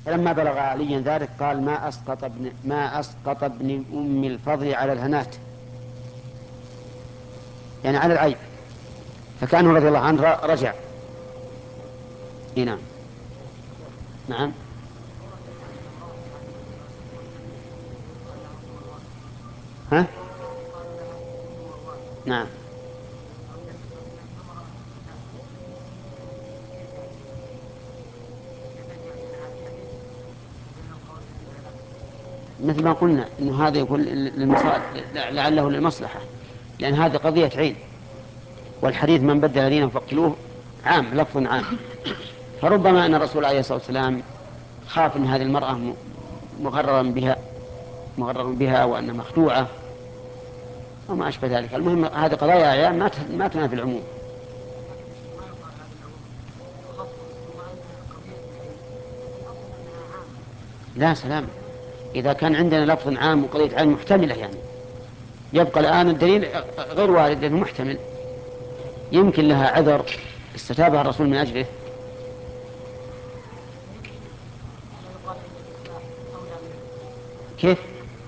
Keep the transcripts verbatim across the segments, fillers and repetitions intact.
فلما بلغ عليا ذلك قال ما أسقط ابن ما أسقط ابن أم الفضل على الهنات، يعني على العيب، فكانه رضي الله عنه رجع. نعم. نعم. ها؟ نعم. مثل ما قلنا انه هذا يقول للمصالح، لعله للمصلحة، لأن هذه قضية عين، والحديث من بدل دينه فاقتلوه عام، لفظ عام. فربما أن الرسول عليه الصلاة والسلام خاف أن هذه المرأة مغررا بها مغرر بها وأن مخدوعة وما أشبه ذلك. المهم هذه قضايا أعيان ما تنافي العموم. لا سلام، إذا كان عندنا لفظ عام وقضية عين محتملة، يعني يبقى الآن الدليل غير وارد لأنه محتمل، يمكن لها عذر استتابها الرسول من أجله. كيف؟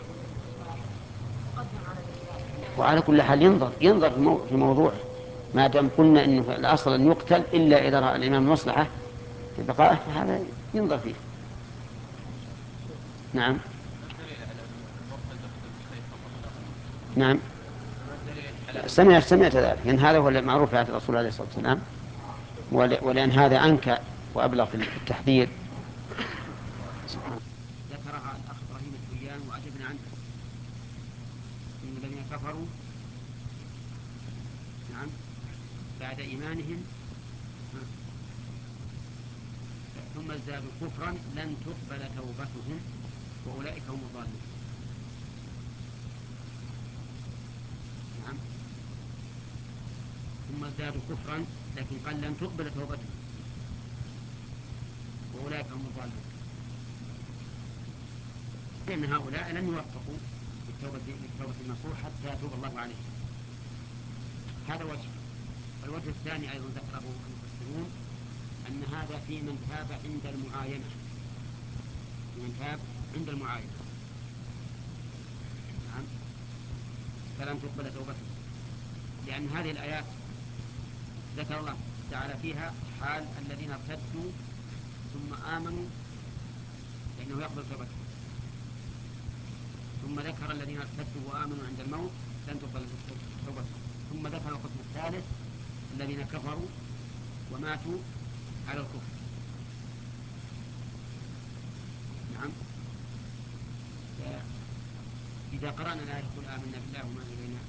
وعلى كل حال ينظر ينظر في موضوعه، ما دام قلنا انه الاصل ان يقتل الا اذا راى الامام المصلحه في بقائه، فهذا ينظر فيه. نعم. نعم. سمعت سمعت ذلك، لأن هذا هو المعروف في عهد الرسول عليه الصلاة والسلام، ولأن هذا أنكى وأبلغ في التحذير. ذكرها الأخ إبراهيم الحيان وأجبنا عنه، إن الذين كفروا نعم بعد إيمانهم ثم ازدادوا كفرا لن تقبل توبتهم وأولئك هم الظالمون. نعم. ثم ازدادوا كفرا، لكن قال لن تقبل توبتهم وأولئك هم الظالمون، لأن هؤلاء لن يوفقوا بالتوبة النصوح حتى يتوب الله عليهم. هذا وجه. والوجه الثاني أيضا ذكره المفسرون أن هذا في من تاب عند المعاينة، في من تاب عند المعاينة. نعم. فلن تقبل توبته، لأن هذه الآيات ذكر الله تعالى فيها حال الذين ارتدوا ثم آمنوا فإنه يقبل توبتهم، ثم ذكر الذين ارتدوا وآمنوا عند الموت لن تقبل توبتهم، ثم ذكر القسم الثالث الذين كفروا وماتوا على الكفر. نعم. إذا قرأنا الآية قل آمنا بالله وما إلينا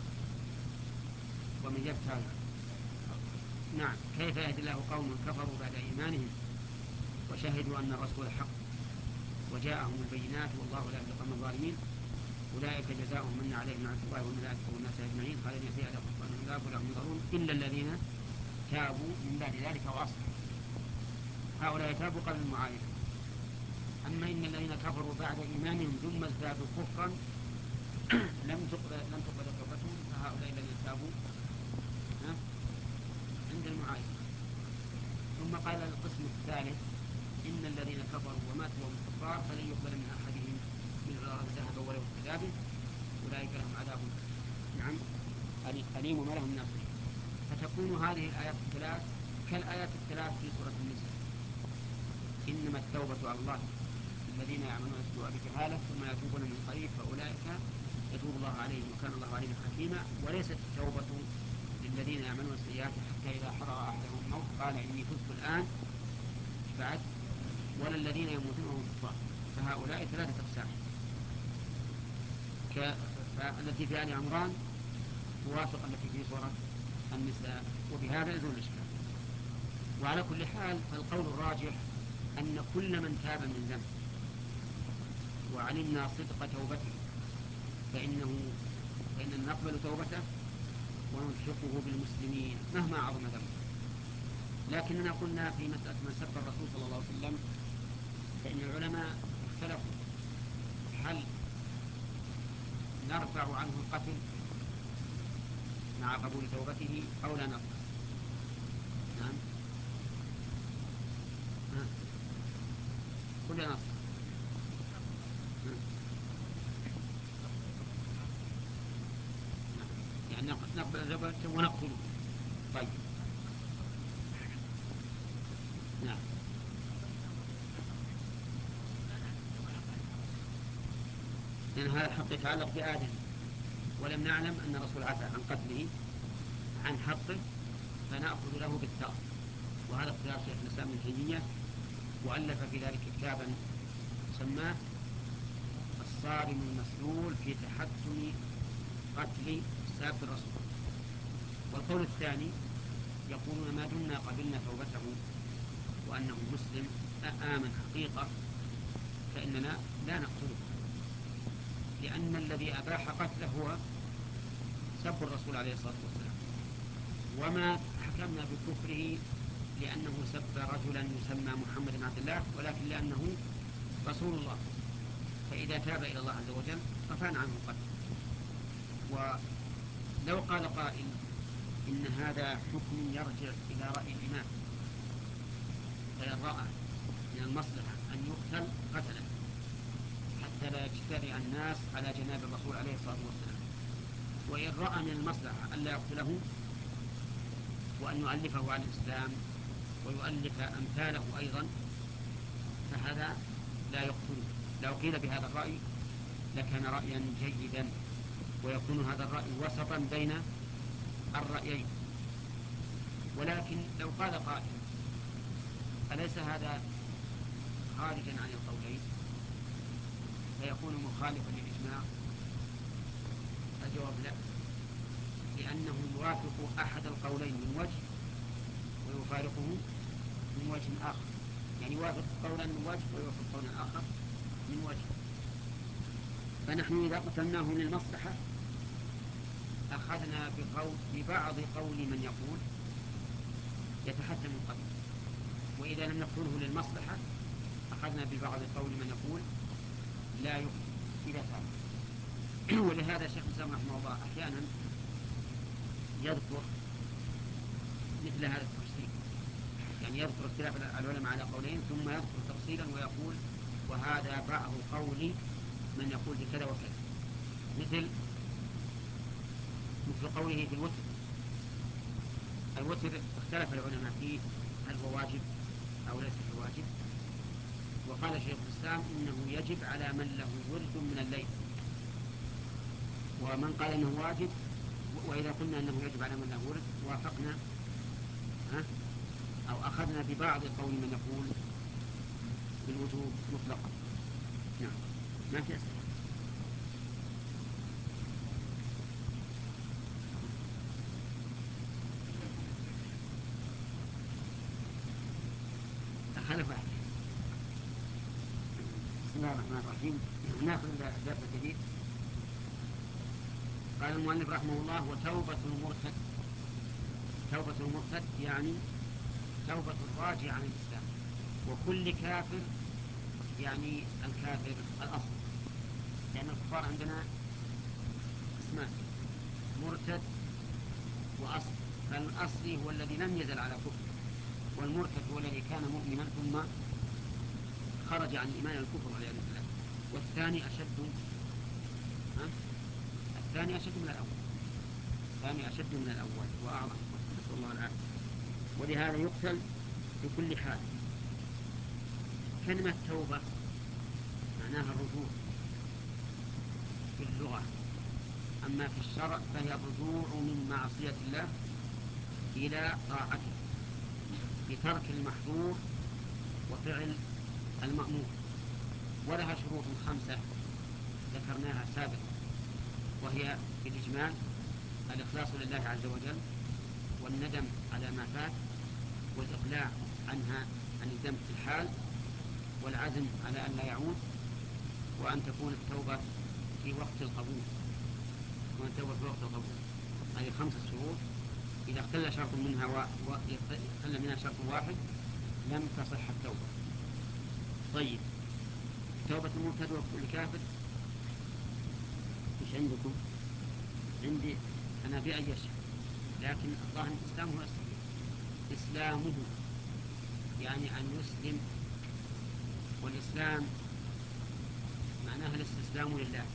ومن يبتغي نعم كيف يهدي الله قوم كفروا بعد إيمانهم وشهدوا أن الرسول حق وجاءهم البينات والله لا يهدي القوم الظالمين أولئك جزاؤهم من عليهم لعنة الله والملائكة والناس أجمعين خالدين فيها لا يخفف عنهم العذاب ولا هم ينظرون إلا الذين تابوا من بعد ذلك وأصلحوا، هؤلاء تابوا قبل المعاينة. أما إن الذين كفروا بعد إيمانهم ثم ازدادوا كفرا لم تقبل لم تقبل توبتهم، فهؤلاء الذين تابوا عند المعاينة. ثم قال القسم الثالث إن الذين كفروا وماتوا وهم كفار فلن يقبل من أحدهم من ذهب ولو كتابه أولئك لهم عذاب نعم أليم وما لهم ناصرين. فتكون هذه الآيات الثلاث كالآيات الثلاث في سورة النساء، إنما التوبة على الله الذين يعملون السوء بجهالة ثم يتوبون من قريب فأولئك يتوب الله عليهم وكان الله عليما حكيما. وليست التوبة للذين يعملون السيئات حتى إذا حضر أحدهم الموت قال إني تبت الآن بعد، ولا الذين يموتون وهم كفار، فهؤلاء ثلاثة أقسام. فالتي في آل عمران توافق التي في سورة النساء، وبهذا يزول الإشكال. وعلى كل حال فالقول الراجح أن كل من تاب من ذنب وعلمنا صدق توبته فإنه فإننا نقبل توبته ونلحقه بالمسلمين مهما عظم ذنبه. لكننا قلنا في مسألة من سب الرسول صلى الله عليه وسلم فإن العلماء اختلفوا هل نرفع عنه القتل مع قبول توبته أو لا نرفع. نعم. ولا نص؟ يعني نقبل الربا ونقتله. طيب نعم. لأن هذا الحق يتعلق بآدم، ولم نعلم أن الرسول عفى عن قتله عن حقه، فنأخذ له بالثغر. وهذا اختيار شيخ الإسلام ابن تيمية، وألف في ذلك كتابا سماه الصارم المسلول في تحتم قتل ساب الرسول. والقول الثاني يقولون ما دمنا قبلنا توبته وأنه مسلم آمن حقيقة فإننا لا نقتله، لأن الذي أباح قتله هو سب الرسول عليه الصلاة والسلام، وما حكمنا بكفره لأنه سب رجلا يسمى محمد بن عبد الله، ولكن لأنه رسول الله، فإذا تاب إلى الله عز وجل رفعنا عنه القتل. ولو قال قائل إن هذا حكم يرجع إلى رأي الإمام، فإن رأى من المصلحة أن يقتل قتله حتى لا يجترئ الناس على جناب الرسول عليه الصلاة والسلام، وإن رأى من المصلحة أن لا يقتله وأن يؤلفه على الإسلام ويؤلف أمثاله أيضا فهذا لا يقتله. لو قيل بهذا الرأي لكان رأيا جيدا، ويكون هذا الرأي وسطا بين الرأيين. ولكن لو قال قائل أليس هذا خارجا عن القولين فيكون مخالفا للإجماع؟ الجواب لا، لأنه يوافق أحد القولين من وجه ويفارقه من وجه آخر، يعني يوافق قولا من وجه ويوافق قولا آخر من وجه. فنحن إذا قتلناه للمصلحة أخذنا بقول ببعض قول من يقول يتحتم القتل، وإذا لم نقتله للمصلحة أخذنا ببعض قول من يقول لا يقتل إذا تاب. ولهذا شيخ الإسلام رحمه الله أحيانا يذكر مثل هذا التفصيل، يعني يذكر اختلاف العلماء على قولين ثم يذكر تفصيلا ويقول وهذا بعض قول من يقول بكذا وكذا، مثل مثل قوله في الوتر. الوتر اختلف العلماء فيه هل هو واجب أو ليس بواجب، وقال شيخ الإسلام إنه يجب على من له ورد من الليل، ومن قال إنه واجب، وإذا قلنا أنه يجب على من له ورد وافقنا ها أو أخذنا ببعض قول من يقول بالوجوب مطلقا. نعم ما في أسئلة. خلف واحد. بسم الله الرحمن الرحيم. ناخذ الدرس الجديد. قال المؤلف رحمه الله وتوبة المرتد. توبة المرتد يعني توبة الراجع عن الإسلام، وكل كافر يعني الكافر الأصل، لأن الكفار عندنا اسمان مرتد وأصل، فالأصلي هو الذي لم يزل على كفر، والمرتد هو الذي كان مؤمنا ثم خرج عن الإيمان الكفر والعياذ بالله. والثاني أشد ها؟ الثاني أشد من الأول، الثاني أشد من الأول وأعظم، نسأل الله العافية. ولهذا يقتل في كل حال. كلمة توبة معناها الرجوع في اللغة، أما في الشرع فهي الرجوع من معصية الله إلى طاعته بترك المحظور وفعل المأمور. ولها شروط خمسة ذكرناها سابقا، وهي بالإجمال الإخلاص لله عز وجل، والندم على ما فات، والإقلاع عنها عن الذنب في الحال، والعزم على أن لا يعود، وأن تكون التوبة في وقت القبول، وأن التوبة في وقت القبول. هذه خمسة شروط، إذا اختل شرط منها و... و... اختل منها شرط واحد لم تصح التوبة. طيب توبة المرتد وكل كافر مش عندكم؟ عندي أنا بأي شيء، لكن الظاهر الإسلام هو الصحيح. إسلامه يعني أن يسلم والإسلام معناها الاستسلام لله،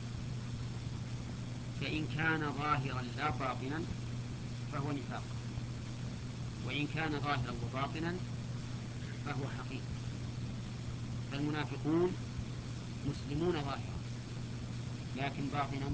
فإن كان ظاهرا لا باطنا فهو نفاق، وإن كان ظاهرا وباطنا فهو حقيقة. فالمنافقون مسلمون ظاهرا لكن باطنا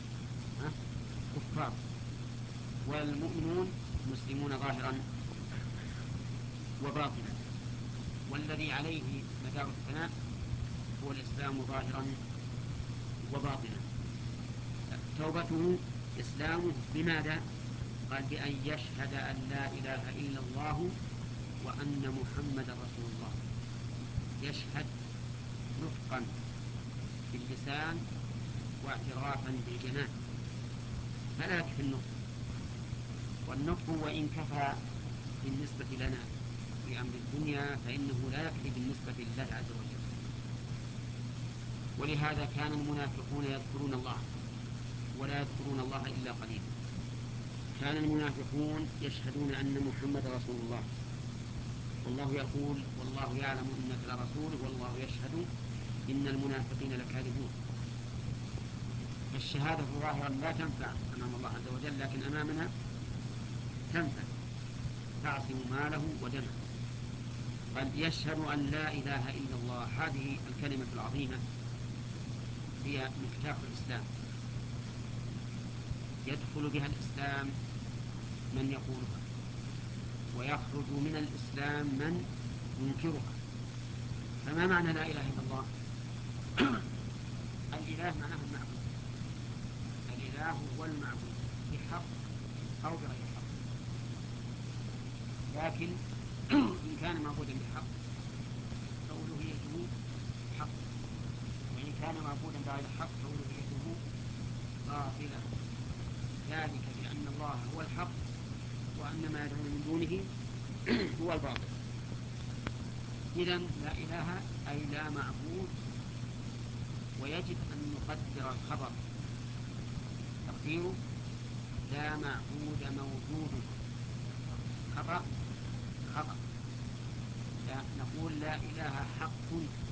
كفار، والمؤمنون مسلمون ظاهرا وباطنا، والذي عليه مدار الثناء هو الإسلام ظاهرا وباطنا. توبته إسلامه بماذا؟ قال بأن يشهد أن لا إله إلا الله وأن محمد رسول الله. يشهد نطقا باللسان واعترافا بالجنان، فلا يكفي النطق، والنطق وإن كفى بالنسبة لنا في أمر الدنيا فإنه لا يكفي بالنسبة لله عز وجل. ولهذا كان المنافقون يذكرون الله ولا يذكرون الله إلا قليلا. كان المنافقون يشهدون أن محمد رسول الله، والله يقول والله يعلم إنك لرسوله والله يشهد إن المنافقين لكاذبون. فالشهادة ظاهرا لا تنفع أمام الله عز وجل، لكن أمامنا تنفع، تعصم ماله ودمه. قال يشهد أن لا إله إلا الله. هذه الكلمة العظيمة هي مفتاح الإسلام، يدخل بها الإسلام من يقولها، ويخرج من الإسلام من ينكرها. فما معنى لا إله إلا الله؟ الإله معناه المعبود، الإله هو المعبود بحق أو بغير حق، لكن إن كان معبودا بحق فألوهيته حق، وإن كان معبودا بغير حق فألوهيته باطلة، ذلك بأن الله هو الحق وأن ما يدعون من دونه هو الباطل. إذن لا إله أي لا معبود، ويجب أن نقدر الخبر تقديره لا معبود موجود. خطأ خطأ، لا نقول لا إله حق،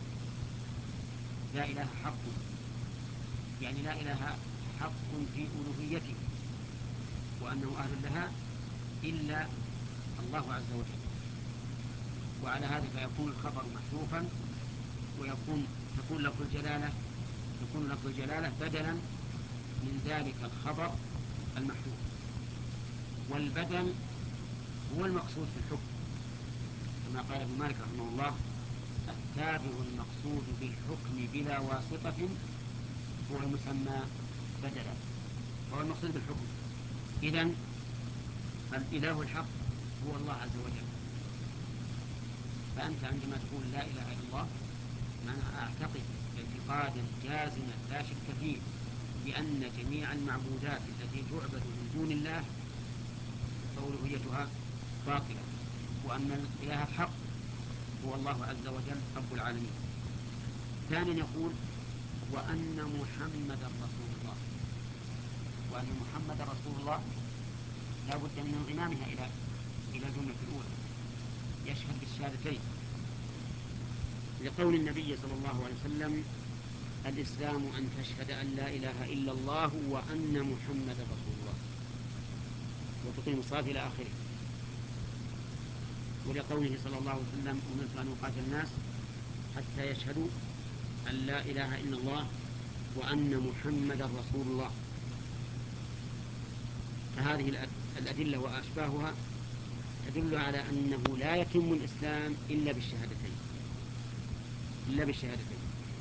لا إله حق يعني لا إله حق في ألوهيته وأنه أهل لها إلا الله عز وجل. وعلى هذا فيكون الخبر محذوفا، ويكون تكون لفظ الجلالة تكون لفظ الجلالة بدلا من ذلك الخبر المحذوف. والبدل هو المقصود في الحكم، كما قال ابن مالك رحمه الله: التابع المقصود بالحكم بلا واسطة هو المسمى بدلا، هو المقصود بالحكم. إذن الإله الحق هو الله عز وجل. فأنت عندما تقول لا إله إلا الله معناها أعتقد اعتقادا جازما لا شك فيه بأن جميع المعبودات التي تعبد من دون الله فألوهيتها باطلة، وأن الإله الحق هو الله عز وجل رب العالمين. ثانيا يقول وأن محمدا رسول الله، وأن محمد رسول الله لا بد من انضمامها إلى إلى الجملة الأولى، يشهد بالشهادتين، لقول النبي صلى الله عليه وسلم: الإسلام أن تشهد أن لا إله إلا الله وأن محمد رسول الله وتقيم الصلاة إلى آخره. ولقوله صلى الله عليه وسلم: أمرت أن أقاتل الناس حتى يشهدوا أن لا إله إلا الله وأن محمد رسول الله. فهذه الأدلة وأشباهها تدل على أنه لا يتم الإسلام إلا بالشهادتين إلا بالشهادتين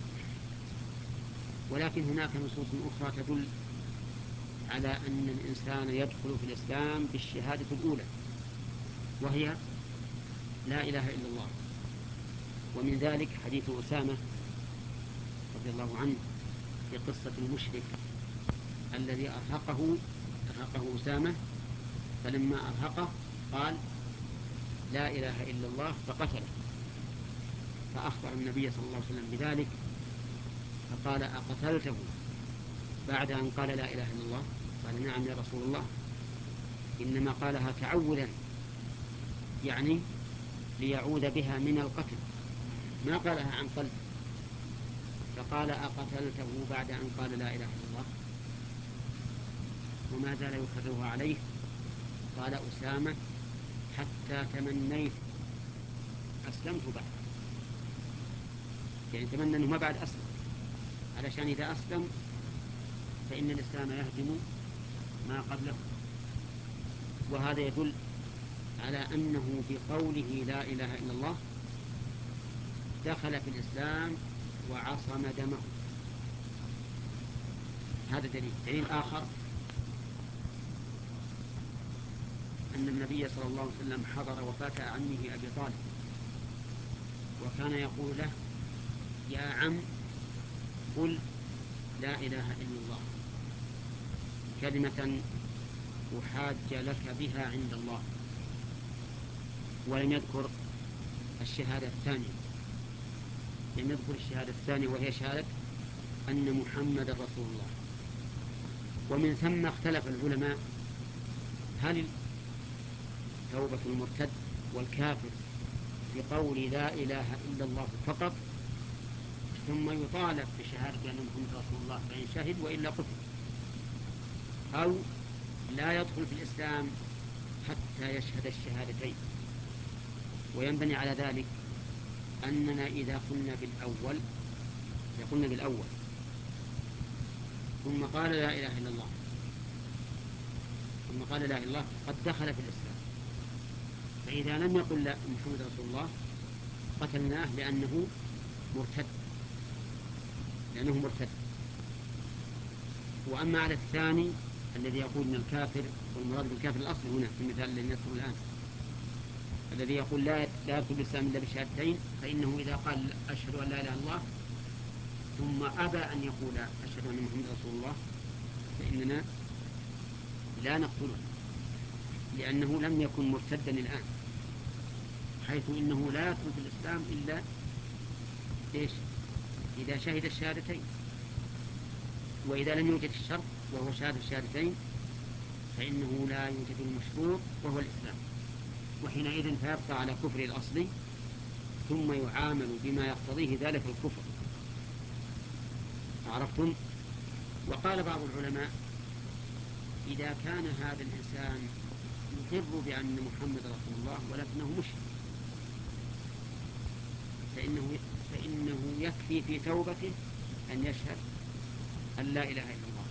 ولكن هناك نصوص أخرى تدل على أن الإنسان يدخل في الإسلام بالشهادة الأولى، وهي لا إله إلا الله. ومن ذلك حديث أسامة رضي الله عنه في قصة المشرك الذي أرهقه أرهقه أسامة، فلما أرهقه قال: لا إله إلا الله، فقتله. فأخبر النبي صلى الله عليه وسلم بذلك، فقال: أقتلته بعد أن قال لا إله إلا الله؟ قال: نعم يا رسول الله، إنما قالها تعوذا، يعني ليعوذ بها من القتل، ما قالها عن قلب. قال أقتلته بعد أن قال لا إله إلا الله؟ وما زال يكررها عليه. قال أسامة حتى تمنيت أسلمت بعد، يعني تمنى أنه ما بعد أسلم، علشان إذا أسلم فإن الإسلام يهدم ما قبله. وهذا يدل على أنه بقوله لا إله إلا الله دخل في الإسلام وعصم دمه. هذا دليل. دليل آخر أن النبي صلى الله عليه وسلم حضر وفاة عمه أبي طالب، وكان يقول له يا عم قل لا إله إلا الله كلمة أحاج لك بها عند الله، ولم يذكر الشهادة الثانية، لم يذكر الشهادة الثانية وهي شهادة أن محمد رسول الله. ومن ثم اختلف العلماء هل توبة المرتد والكافر بقول لا إله إلا الله فقط ثم يطالب بشهادة أن محمد رسول الله فإن شهد وإلا قتل، أو لا يدخل في الإسلام حتى يشهد الشهادتين. وينبني على ذلك أننا إذا قلنا بالأول إذا قلنا بالأول ثم قال لا إله إلا الله ثم قال لا إله إلا الله قد دخل في الإسلام، فإذا لم يقل لا محمد رسول الله قتلناه لأنه مرتد لأنه مرتد. وأما على الثاني الذي يقول من الكافر، والمراد بالكافر الأصل هنا في المثال الذي نذكره الآن، الذي يقول لا لا يدخل الإسلام إلا بشهادتين، فإنه إذا قال أشهد أن لا إله إلا الله ثم أبى أن يقول أشهد أن محمد رسول الله فإننا لا نقتله، لأنه لم يكن مرتدا الآن، حيث إنه لا يدخل في الإسلام إلا إيش؟ إذا شهد الشهادتين. وإذا لم يوجد الشرط وهو شهادة الشهادتين فإنه لا يوجد المشروط وهو الإسلام، وحينئذ فيبقى على كفر الأصل ثم يعامل بما يقتضيه ذلك الكفر. عرفتم؟ وقال بعض العلماء إذا كان هذا الإنسان يقر بأن محمد رسول الله ولكنه مشرك فإنه, فإنه يكفي في توبته أن يشهد أن لا إله إلا الله.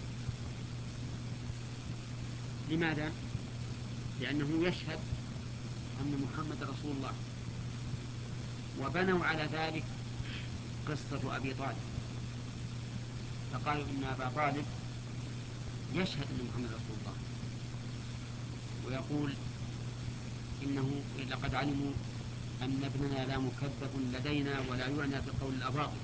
لماذا؟ لأنه يشهد أن محمد رسول الله، وبنوا على ذلك قصة أبي طالب، فقالوا إن أبا طالب يشهد أن محمد رسول الله ويقول إنه لقد علموا أن ابننا لا مكذب لدينا ولا يعنى بقول الأباطل،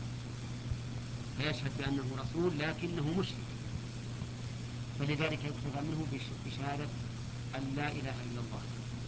فيشهد بأنه رسول لكنه مشرك، فلذلك يكتفى منه بشهادة أن لا إله إلا الله.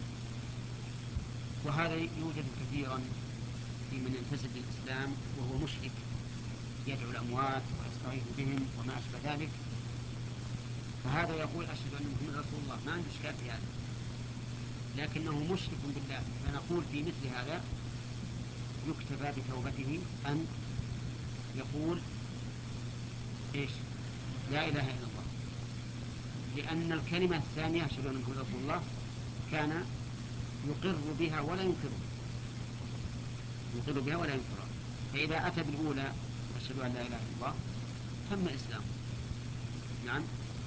وهذا يوجد كثيرا في من ينتسب للإسلام وهو مشرك، يدعو الأموات ويستغيث بهم وما أشبه ذلك، فهذا يقول أشهد أن محمد رسول الله، ما عنده إشكال في هذا، لكنه مشرك بالله، فنقول في مثل هذا يكتفى بتوبته أن يقول إيش؟ لا إله إلا الله، لأن الكلمة الثانية أشهد أن محمد رسول الله كان يقر بها ولا ينكرها يقر بها ولا ينكرها فإذا أتى بالأولى أشهد أن لا إله إلا الله تم إسلامه. نعم.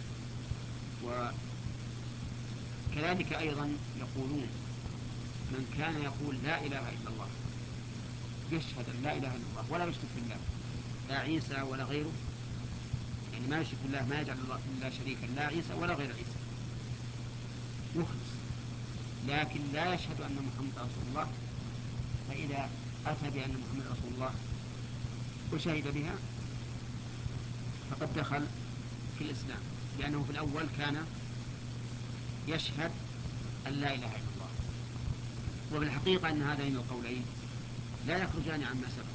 وكذلك أيضا يقولون من كان يقول لا إله إلا الله يشهد أن لا إله إلا الله ولا يشرك بالله، لا عيسى ولا غيره، يعني ما يشرك بالله، ما يجعل الله شريكا، لا عيسى ولا غير عيسى، مخلص، لكن لا يشهد أن محمد رسول الله، فإذا أتى بأن محمد رسول الله وشهد بها فقد دخل في الإسلام، لأنه في الأول كان يشهد أن لا إله إلا الله. وبالحقيقة أن هذين القولين لا يخرجان عما سبق،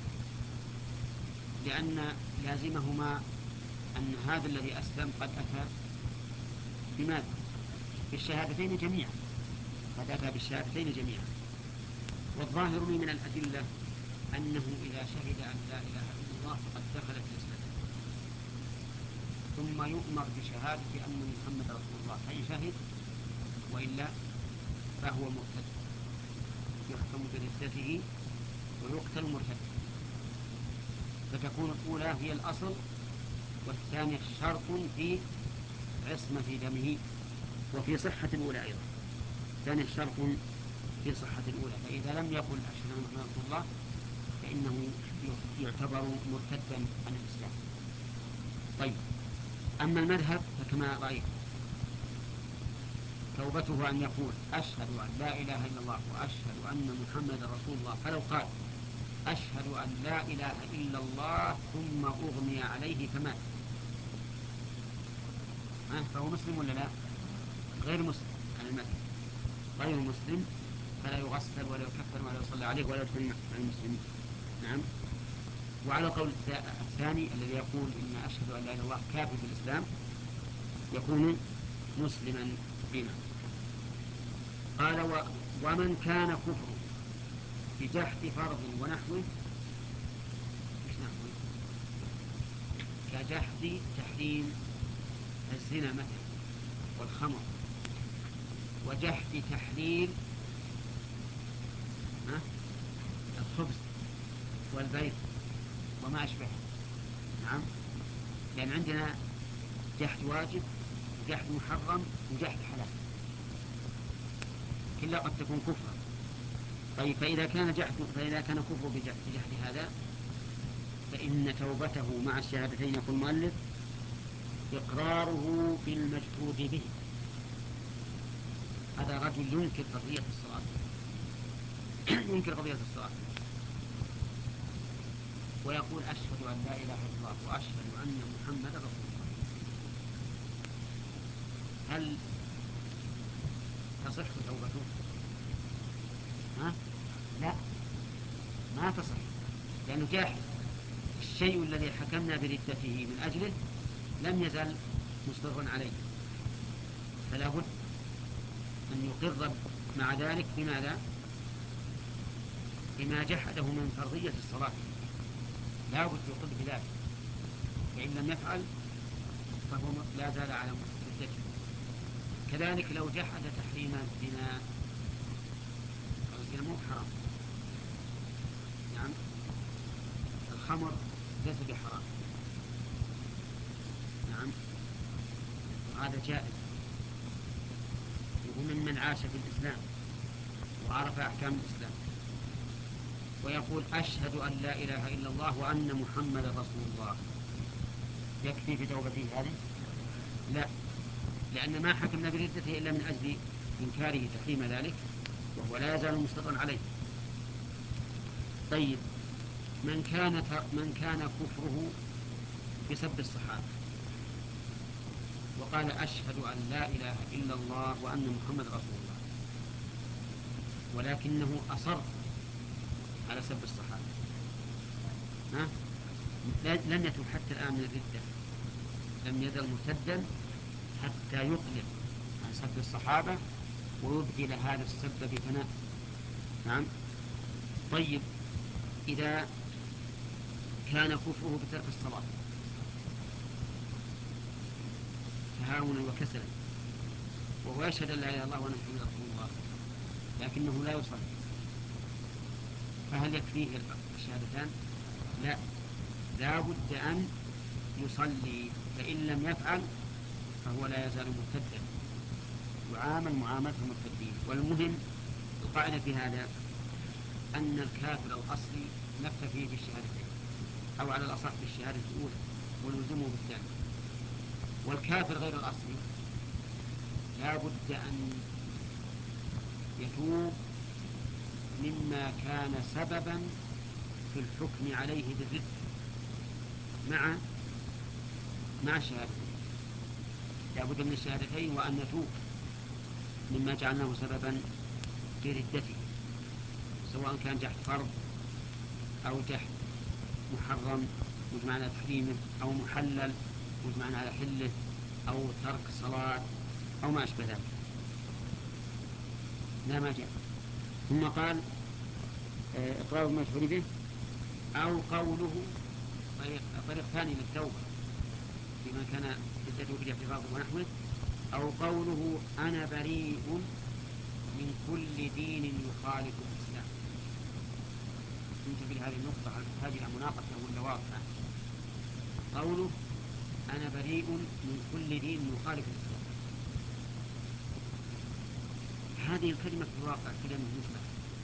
لأن لازمهما أن هذا الذي أسلم قد أتى بماذا؟ بالشهادتين جميعا، قد أتى بالشهادتين جميعا. والظاهر من الأدلة أنه إذا شهد أن لا إله إلا الله ثم يؤمر بشهادة أن محمد رسول الله، فإن شهد وإلا فهو مرتد، يحكم بردته ويقتل مرتدا. فتكون الأولى هي الأصل، والثانية شرط في عصمة دمه وفي صحة الأولى أيضا. ثانية شرط في صحة الأولى، فإذا لم يقل أشهد أن محمد رسول الله فإنه يعتبر مرتدا عن الإسلام. طيب، أما المذهب فكما رأيت توبته أن يقول أشهد أن لا إله إلا الله وأشهد أن محمد رسول الله، فلو قال أشهد أن لا إله إلا الله ثم أغمي عليه فمات فهو مسلم ولا لا؟ غير مسلم عن المذهب، غير مسلم، فلا يغسل ولا يكفر ولا يصلى عليه ولا يدخل مع المسلمين. نعم. وعلى قول الثاني الذي يقول إن أشهد أن لا إله إلا الله كافر في الإسلام يكون مسلما بنا. قال و... ومن كان كفره بجحد فرض ونحوه، إيش نحوه؟ كجحد تحريم الزنا مثلا والخمر، وجحد تحليل الخبز والبيض وما أشبهه. نعم، لأن عندنا جحد واجب وجحد محرم وجحد حلال، كلا قد تكون كفرا. طيب، فإذا كان جحد فإذا كان كفر بجحد هذا فإن توبته مع الشهادتين يقول المؤلف إقراره بالمجحود به. هذا رجل ينكر قضية الصلاة ينكر قضية الصلاة ويقول أشهد أن لا إله إلا الله وأشهد أن محمد رسول الله، هل تصح توبته؟ ها؟ لا، ما تصح، لأنه جاحد. الشيء الذي حكمنا بردته من أجله لم يزل مصرا عليه، فلا بد أن يقر مع ذلك بماذا؟ بما جحده من فرضية الصلاة، لا بد يقر بذلك، فإن لم يفعل فهو لا زال على ردته. كذلك لو جحد تحريم الزنا، الزنا مو حرام، نعم، الخمر ليس بحرام، نعم، وهذا جائز، وهو ممن عاش في الإسلام وعرف أحكام الإسلام، ويقول أشهد أن لا إله إلا الله وأن محمد رسول الله، يكفي في توبته هذه؟ لا، لأن ما حكمنا بردته إلا من أجل إنكاره تحريم ذلك، وهو لا يزال مصرا عليه. طيب، من كان من كان كفره بسب الصحابة وقال أشهد أن لا إله إلا الله وأن محمد رسول الله، ولكنه أصر على سب الصحابة، ها؟ لم يتب حتى الآن من الردة، لم يزل مرتدا حتى يقلع عن سب الصحابة ويبدل هذا السب بفناء. نعم. طيب، إذا كان كفره بترك الصلاة تهاونا وكسلا، وهو يشهد أن لا إله إلا الله وأن محمد رسول الله لكنه لا يصلي، فهل يكفيه الشهادتان؟ لا، لا بد أن يصلي، فإن لم يفعل فهو لا يزال مرتدا، يعامل معاملة المرتدين. والمهم القاعدة في هذا أن الكافر الأصلي نكتفي بالشهادتين، أو على الأصح بالشهادة الأولى ونلزمه بالثانية. والكافر غير الأصلي لا بد أن يتوب مما كان سببا في الحكم عليه بالردة مع مع الشهادتين، لا بد من الشهادتين وأن يتوب مما جعلناه سببا في ردته، سواء كان جحد فرض أو جحد محرم مجمع على تحريمه، أو محلل مجمع على حله، أو ترك صلاة أو ما أشبه ذلك. لا، ما جاء. ثم قال إقرار المشهور به، أو قوله طريق, طريق ثاني للتوبة لمن كان ردته بالاعتراض ونحوه، أو قوله أنا بريء من كل دين يخالف الإسلام. انتبه لهذه النقطة، هل تحتاج إلى مناقشة ولا واضحة؟ قوله أنا بريء من كل دين يخالف الإسلام، هذه الكلمة في الواقع كلمة مجملة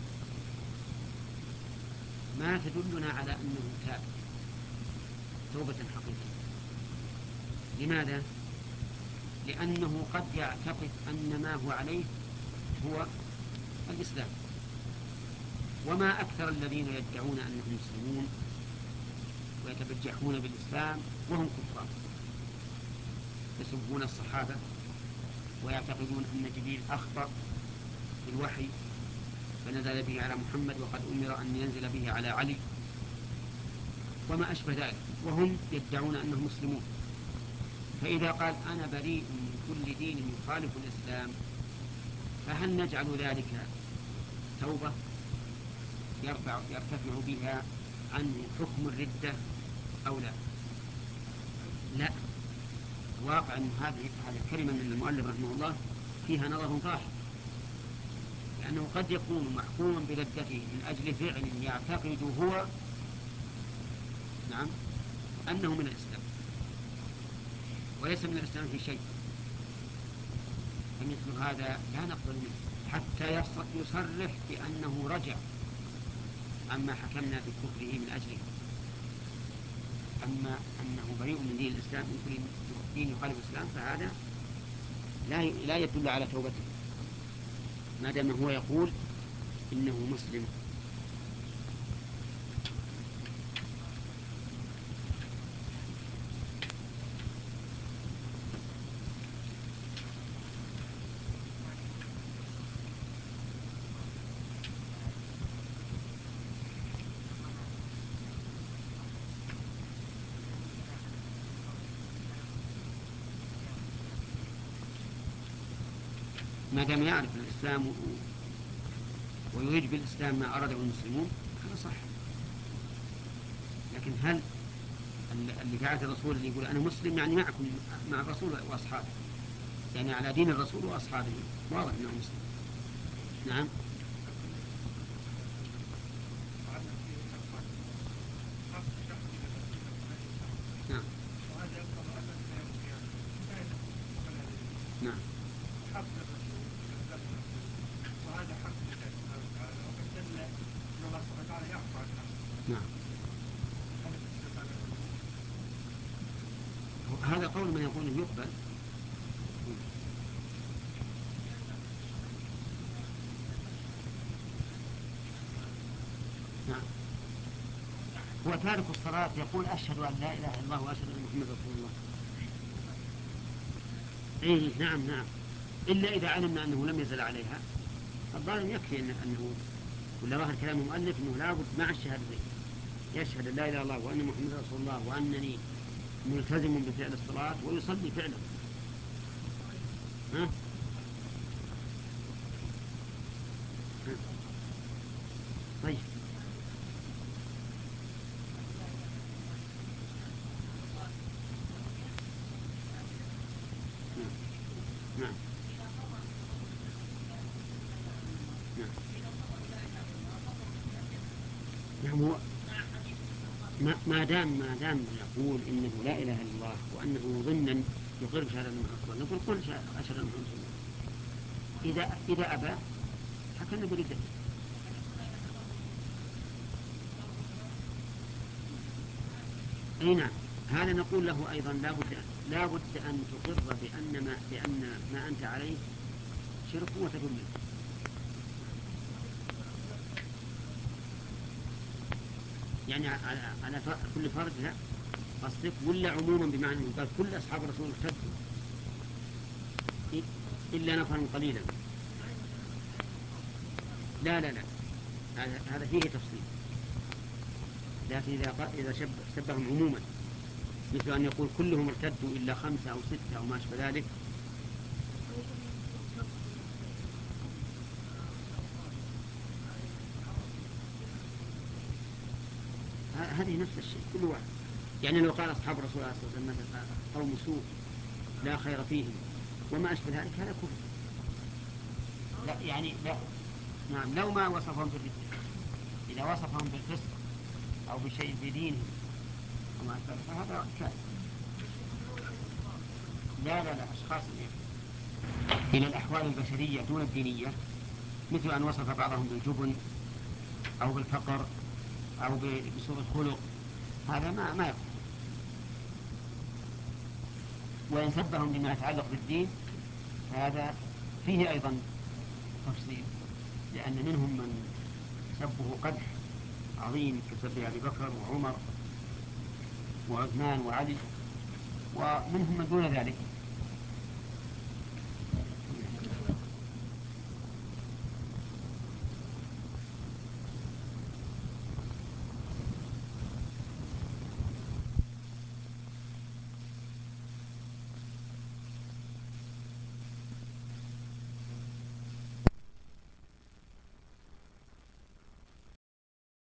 ما تدلنا على أنه تاب توبة حقيقية. لماذا؟ لأنه قد يعتقد أن ما هو عليه هو الإسلام، وما أكثر الذين يدعون أنهم مسلمون ويتبجحون بالإسلام وهم كفار، يسبون الصحابة ويعتقدون أن جبريل أخطأ بالوحي فنزل به على محمد وقد أمر أن ينزل به على علي وما أشبه ذلك، وهم يدعون أنهم مسلمون. فإذا قال أنا بريء من كل دين يخالف الإسلام، فهل نجعل ذلك توبة يرفع, يرتفع بها عنه حكم الردة أو لا؟ لا، واقع أن هذه هذه الكلمة من المؤلف رحمه الله فيها نظر ظاهر، لأنه قد يكون محكوما بردته من أجل فعل يعتقد هو نعم أنه من الإسلام وليس من الإسلام في شيء، فمثل هذا لا نقبل منه حتى يصرح بأنه رجع عما حكمنا بكفره من أجله. أما أنه بريء من دين الإسلام من كل دين يخالف الإسلام فهذا لا لا يدل على توبته ما دام هو يقول إنه مسلم. ما دام يعرف الإسلام ويريد بالإسلام ما أراده المسلمون هذا صح. لكن هل اللي في عهد الرسول اللي يقول أنا مسلم يعني معكم مع الرسول وأصحابه، يعني على دين الرسول وأصحابه، واضح أنه مسلم. نعم. نعم. نعم. وهذا حق لله سبحانه وتعالى، وقد دل ان الله سبحانه وتعالى يعفو عن حقه. نعم. هذا قول من يقول يقبل. نعم. هو تارك الصلاة يقول أشهد أن لا إله إلا الله وأشهد أن محمد رسول الله. إيه نعم نعم، إلا إذا علمنا أنه لم يزل عليها الظالم يكفي إن أنه ولا ظاهر كلام المؤلف أنه لابد مع الشهادتين يشهد لا إله إلا الله وأن محمد رسول الله وأنني ملتزم بفعل الصلاة ويصلي فعلا. ها؟ ها؟ طيب. نعم. نعم. نعم. نعم. هو ما دام ما دام يقول إنه لا إله إلا الله وأنه ضمنا يقر بشهادة محمد رسول الله نقول قل أشهد أن محمد رسول الله. إذا إذا أبى حكمنا بردته. أي نعم، هذا نقول له أيضا لا بد لا بد أن تقر بأن ما بأن ما أنت عليه شرك وتدل. يعني على على كل فرد لا قصدك ولا عموما بمعنى أنه قال كل أصحاب الرسول ارتدوا إلا نفرا قليلا. لا لا لا هذا فيه تفصيل، لكن إذا إذا شب سبهم عموما مثل أن يقول كلهم ارتدوا إلا خمسة أو ستة أو ما أشبه ذلك هذه نفس الشيء كل واحد. يعني لو قال أصحاب رسول الله صلى الله عليه وسلم قوم سوء لا خير فيهم وما أشبه ذلك هذا كفر. لا يعني لا نعم لو ما وصفهم بالردة، إذا وصفهم بالفسق أو بشيء في دينهم وما أشبه فهذا كافر. لا لا لا أشخاص إلى الأحوال البشرية دون الدينية، مثل أن وصف بعضهم بالجبن أو بالفقر أو بسوء الخلق، هذا ما ما يكفر. وإن سبهم بما يتعلق بالدين هذا فيه أيضا تفصيل، لأن منهم من سبه قدح عظيم كسب أبي بكر وعمر وعثمان وعلي، ومنهم من دون ذلك